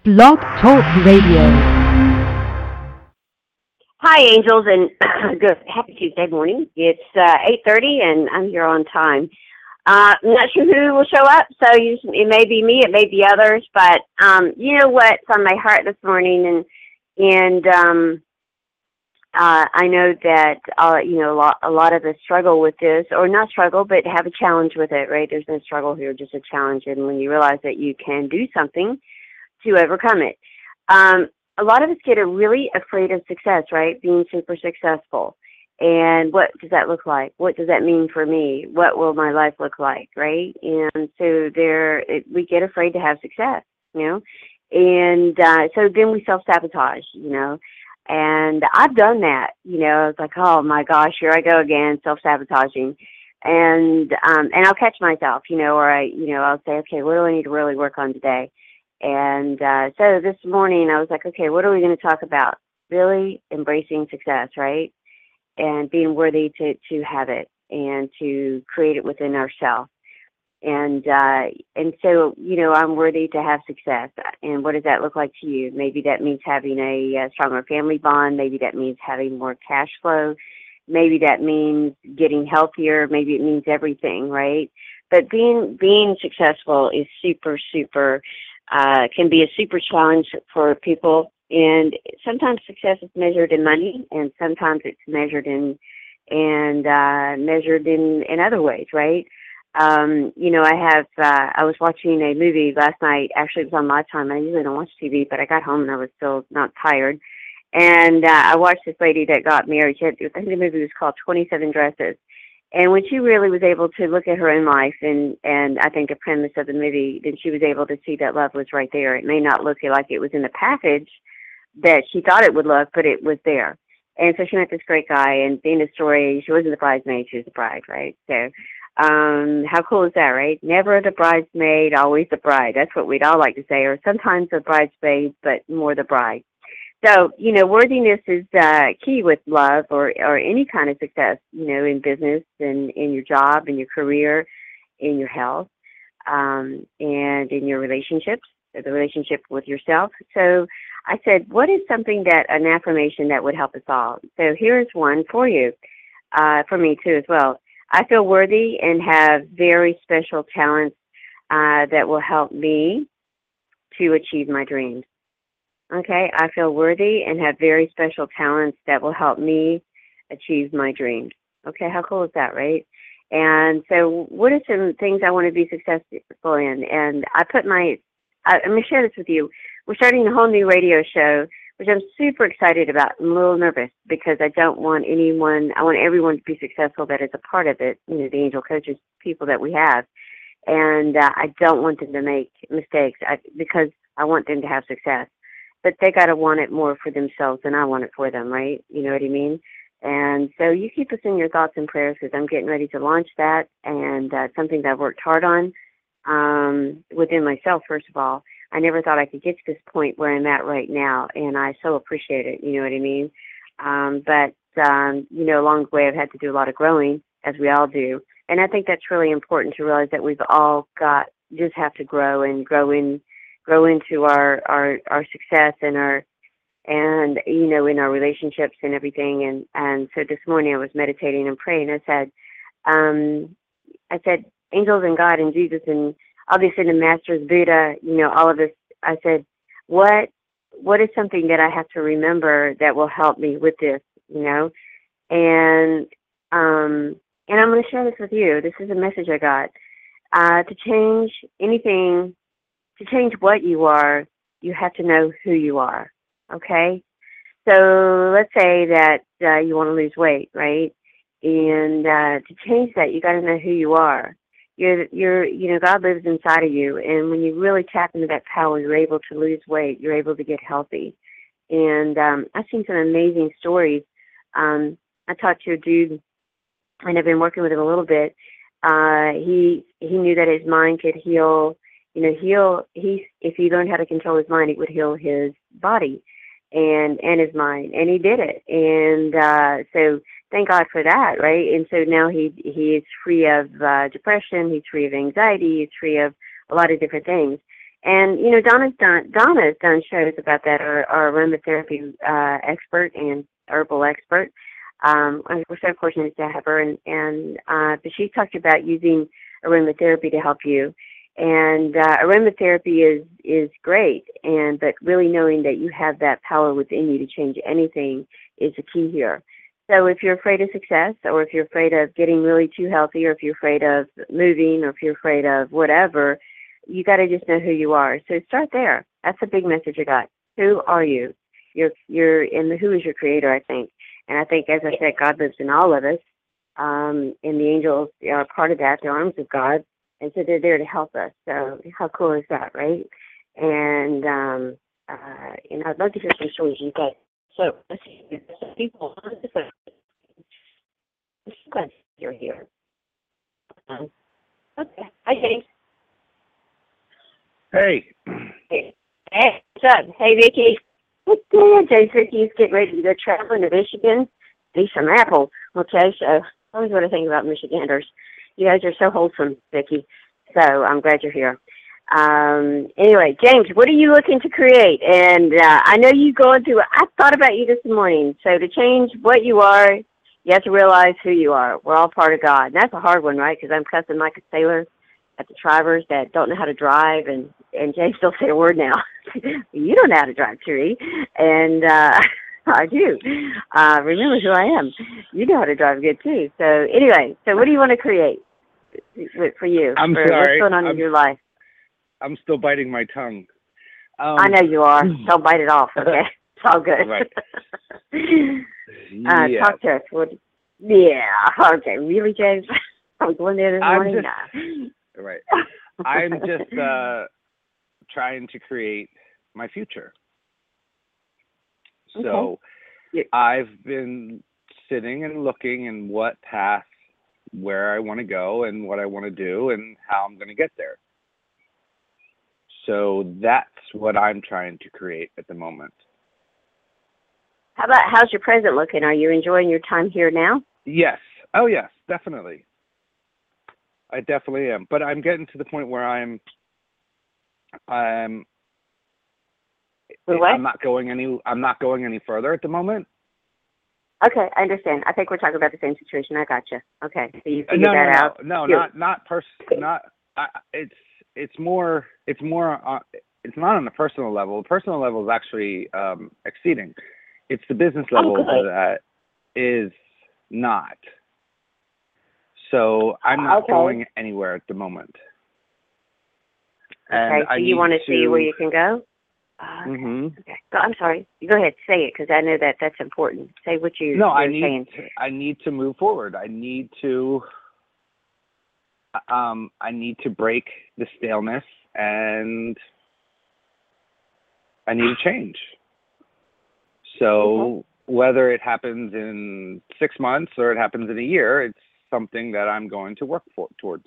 Blog Talk Radio. Hi, Angels, and good happy Tuesday morning. It's 8:30, and I'm here on time. I'm not sure who will show up, so it may be me, it may be others, but you know what's on my heart this morning, and I know that a lot of us struggle with this, or not struggle, but have a challenge with it. Right? There's no struggle here, just a challenge, and when you realize that you can do something to overcome it. A lot of us get really afraid of success, right? Being super successful. And what does that look like? What does that mean for me? What will my life look like, right? And so we get afraid to have success, And so then we self-sabotage, And I've done that, I was like, oh my gosh, here I go again, self-sabotaging. And I'll catch myself, or I'll say, okay, what do I need to really work on today? And so this morning I was like, okay, what are we going to talk about? Really embracing success, right? And being worthy to have it and to create it within ourselves. And so, I'm worthy to have success. And what does that look like to you? Maybe that means having a stronger family bond. Maybe that means having more cash flow. Maybe that means getting healthier. Maybe it means everything, right? But being successful is super, super can be a super challenge for people, and sometimes success is measured in money, and sometimes it's measured in other ways, right? I was watching a movie last night. Actually, it was on Lifetime. I usually don't watch TV, but I got home and I was still not tired, and I watched this lady that got married. I think the movie was called 27 Dresses. And when she really was able to look at her own life and I think the premise of the movie, then she was able to see that love was right there. It may not look like it was in the package that she thought it would look, but it was there. And so she met this great guy, and being the story, she wasn't the bridesmaid, she was the bride, right? So how cool is that, right? Never the bridesmaid, always the bride. That's what we'd all like to say, or sometimes the bridesmaid, but more the bride. So, worthiness is key with love or any kind of success, in business and in your job, in your career, in your health, and in your relationships, the relationship with yourself. So I said, what is an affirmation that would help us all? So here's one for you, for me too as well. I feel worthy and have very special talents that will help me to achieve my dreams. Okay, I feel worthy and have very special talents that will help me achieve my dreams. Okay, how cool is that, right? And so what are some things I want to be successful in? And I'm going to share this with you. We're starting a whole new radio show, which I'm super excited about. I'm a little nervous because I want everyone to be successful that is a part of it, the angel coaches, people that we have. And I don't want them to make mistakes because I want them to have success. But they got to want it more for themselves than I want it for them, right? You know what I mean? And so you keep us in your thoughts and prayers because I'm getting ready to launch that, and something that I've worked hard on within myself, first of all. I never thought I could get to this point where I'm at right now, and I so appreciate it, you know what I mean? Along the way I've had to do a lot of growing, as we all do. And I think that's really important to realize that we've all just have to grow into our success and in our relationships and everything. And so this morning I was meditating and praying. I said, angels and God and Jesus and obviously the masters, Buddha, all of this. I said, what is something that I have to remember that will help me with this, And I'm going to share this with you. This is a message I got. To change anything, to change what you are, you have to know who you are, okay? So let's say that you want to lose weight, right? And to change that, you got to know who you are. God lives inside of you, and when you really tap into that power, you're able to lose weight. You're able to get healthy. And I've seen some amazing stories. I talked to a dude, and I've been working with him a little bit. He knew that his mind could heal. If he learned how to control his mind, it would heal his body and his mind, and he did it. And so thank God for that, right? And so now he is free of depression, he's free of anxiety, he's free of a lot of different things. And Donna's done shows about that. Our aromatherapy expert and herbal expert. We're so fortunate to have her, but she talked about using aromatherapy to help you. And aromatherapy is great, but really knowing that you have that power within you to change anything is the key here. So if you're afraid of success, or if you're afraid of getting really too healthy, or if you're afraid of moving, or if you're afraid of whatever, you got to just know who you are. So start there. That's a big message I got. Who are you? You're in the who is your creator, I think. And I think, as I said, God lives in all of us. And the angels are part of that, the arms of God. And so they're there to help us. So how cool is that, right? And, I'd love to hear some stories you guys. So let's see, some people, I'm glad you're here. Okay. Hi, James. Hey. Hey, what's up? Hey, Vicki. What's good? James, Vicki's getting ready to go traveling to Michigan. Eat some apple. Okay, so always what I think about Michiganders. You guys are so wholesome, Vicki. So I'm glad you're here. Anyway, James, what are you looking to create? And I know you going through, I thought about you this morning. So to change what you are, you have to realize who you are. We're all part of God. And that's a hard one, right? Because I'm cussing like a sailor at the drivers that don't know how to drive. And James don't say a word now. You don't know how to drive, Cherie. And I do. Remember who I am. You know how to drive good, too. So anyway, so what do you want to create for you? I'm sorry. What's going on in your life? I'm still biting my tongue. I know you are. Don't bite it off, okay? It's all good. Right. Yeah. Talk to us. Yeah. Okay. Really, James? I'm going there this morning? Right. I'm just trying to create my future. So I've been sitting and looking in what path, where I want to go and what I want to do and how I'm going to get there. So that's what I'm trying to create at the moment. How's your present looking? Are you enjoying your time here now? Yes. Oh, yes, definitely. I definitely am. But I'm getting to the point where I'm not going any further at the moment. Okay, I understand. I think we're talking about the same situation. I gotcha. Okay, so you figured that out. It's not on the personal level. The personal level is actually exceeding. It's the business level that is not. So I'm not going anywhere at the moment. Okay, so you want to see where you can go? Okay. So I'm sorry. Go ahead, say it, because I know that's important. Say what you're saying. I need to move forward. I need to break the staleness, and I need to change. So whether it happens in 6 months or it happens in a year, it's something that I'm going to work towards.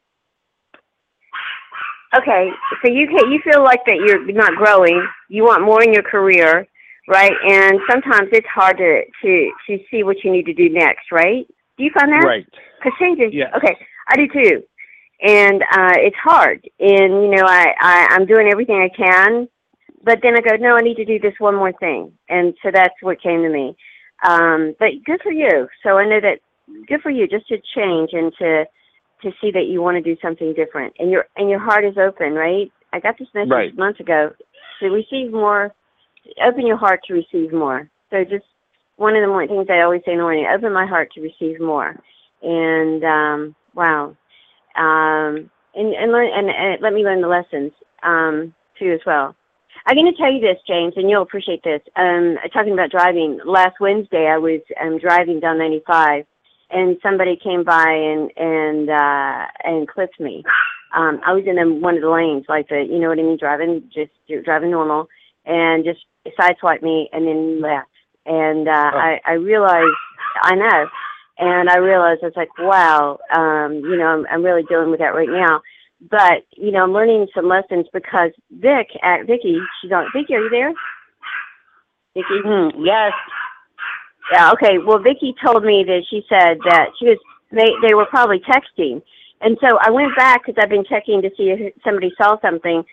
Okay, so you feel like that you're not growing. You want more in your career, right? And sometimes it's hard to see what you need to do next, right? Do you find that? Right. Because changes. Yes. Okay, I do too. And it's hard. And, I'm doing everything I can. But then I go, no, I need to do this one more thing. And so that's what came to me. But good for you. So I know that good for you just to change and to see that you want to do something different. And your heart is open, right? I got this message months ago. To receive more, open your heart to receive more. So just one of the more things I always say in the morning, open my heart to receive more. And, wow. And learn, and let me learn the lessons, too, as well. I'm going to tell you this, James, and you'll appreciate this. Talking about driving, last Wednesday I was driving down 95, and somebody came by and clipped me. I was in one of the lanes, like you know what I mean, driving normal, and just sideswiped me and then left. And I realized, I know, and I realized I was like, wow, I'm really dealing with that right now. But, I'm learning some lessons because Vicki, she's on. Vicki, are you there? Vicki? Yes. Yeah, okay. Well, Vicki told me that she said that they were probably texting. And so I went back because I've been checking to see if somebody saw something.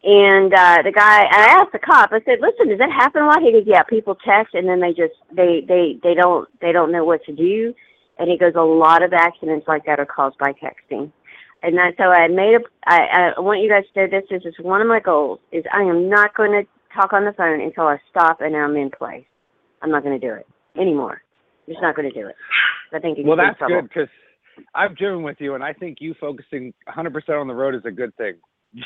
And the guy, and I asked the cop, I said, listen, does that happen a lot? He goes, yeah, people text and then they don't know what to do. And he goes, a lot of accidents like that are caused by texting. And so I want you guys to know this is one of my goals, is I am not going to talk on the phone until I stop and I'm in place. I'm not going to do it anymore. I'm just not going to do it. I think it Well, gets that's in trouble. good, because I've driven with you, and I think you focusing 100% on the road is a good thing.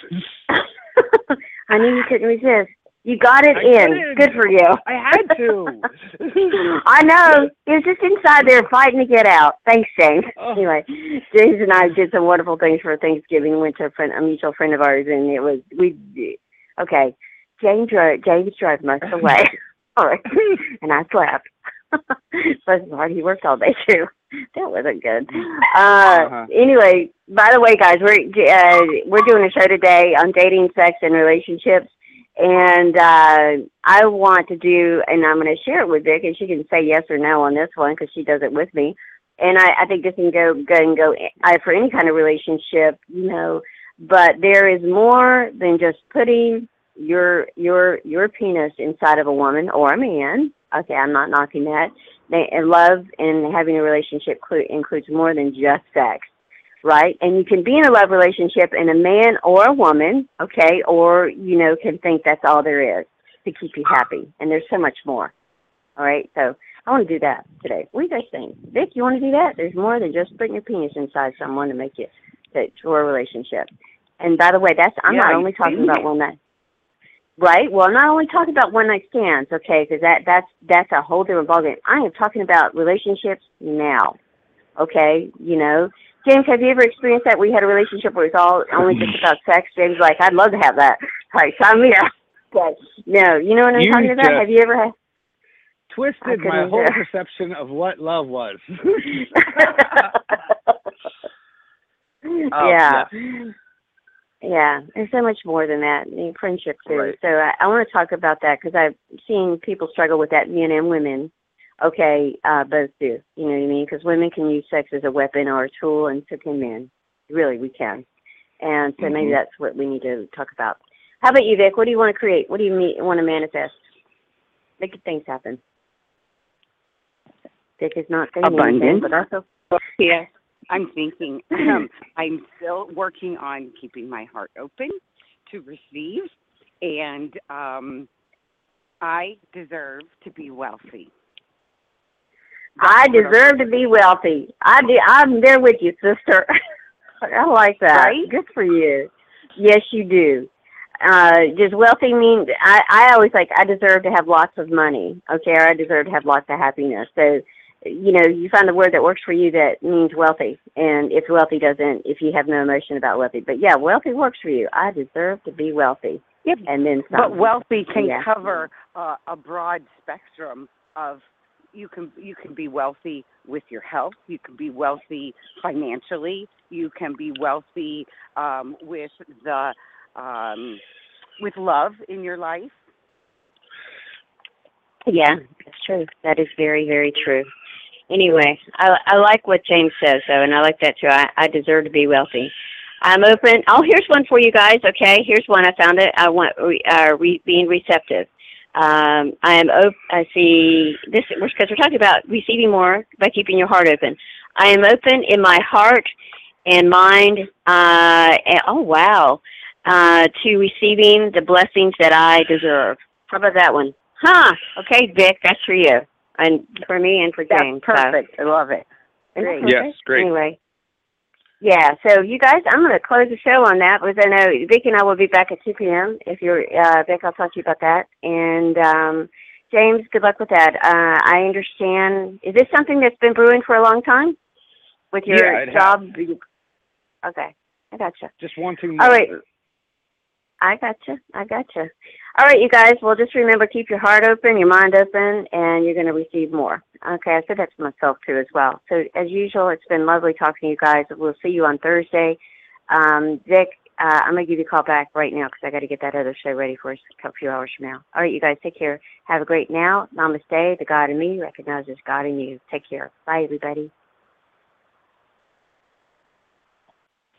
I knew you couldn't resist. You got it in. Good for you. I had to. I know. He was just inside there fighting to get out. Thanks, James. Oh. Anyway, James and I did some wonderful things for Thanksgiving. We went to a mutual friend of ours, and okay. James drove most of the way. All right. And I slept. Bless his heart, he worked all day too. That wasn't good. Anyway, by the way, guys, we're doing a show today on dating, sex, and relationships, and I want to do, and I'm going to share it with Vic, and she can say yes or no on this one because she does it with me. And I think this can go for any kind of relationship, But there is more than just putting your penis inside of a woman or a man. Okay, I'm not knocking that. Love and having a relationship includes more than just sex, right? And you can be in a love relationship and a man or a woman, okay, or, can think that's all there is to keep you happy. And there's so much more, all right? So I want to do that today. What do you guys think? Vic, you want to do that? There's more than just putting your penis inside someone to make it for a relationship. And by the way, I'm not only talking about one night. Right. Well, I'm not only talking about one night stands, okay, because that's a whole different ballgame. I am talking about relationships now, okay. James, have you ever experienced that? We had a relationship where it's all only just about sex. James, like, I'd love to have that. Like, sign me up. But no, you know what I'm talking about? Have you ever had? Twisted my whole perception of what love was. Yeah. Yeah, there's so much more than that. Friendship, too. Right. So I want to talk about that because I've seen people struggle with that, men and women. Okay, both do. You know what I mean? Because women can use sex as a weapon or a tool, and so can men. Really, we can. And so maybe that's what we need to talk about. How about you, Vic? What do you want to create? What do you want to manifest? Make things happen. Vic is not saying anything, but also... Yes. I'm thinking, I'm still working on keeping my heart open to receive, and I deserve to be wealthy. I deserve to be wealthy. I'm there with you, sister. I like that. Right? Good for you. Yes, you do. Does wealthy mean, I always I deserve to have lots of money, okay, or I deserve to have lots of happiness. So, you find the word that works for you that means wealthy. And if wealthy doesn't, if you have no emotion about wealthy. But yeah, wealthy works for you. I deserve to be wealthy. Yep. And then some. But wealthy can cover a broad spectrum of, you can be wealthy with your health. You can be wealthy financially. You can be wealthy with love in your life. Yeah, that's true. That is very, very true. Anyway, I like what James says, though, and I like that, too. I deserve to be wealthy. I'm open. Oh, here's one for you guys, okay? Here's one. I found it. I want being receptive. I am open. I see this, because we're talking about receiving more by keeping your heart open. I am open in my heart and mind, to receiving the blessings that I deserve. How about that one? Okay, Vic, that's for you. And for me and for James. That's perfect. So. I love it. Great. Yes, great. Anyway. Yeah, so you guys, I'm going to close the show on that because I know Vic and I will be back at 2 p.m. If you're, Vic, I'll talk to you about that. And James, good luck with that. I understand. Is this something that's been brewing for a long time with your job? Okay, I gotcha. Just wanting more. All right. I gotcha. All right, you guys, well, just remember, keep your heart open, your mind open, and you're going to receive more. Okay, I said that to myself, too, as well. So, as usual, it's been lovely talking to you guys. We'll see you on Thursday. Vic, I'm going to give you a call back right now because I got to get that other show ready for us a few hours from now. All right, you guys, take care. Have a great now. Namaste. The God in me recognizes God in you. Take care. Bye, everybody.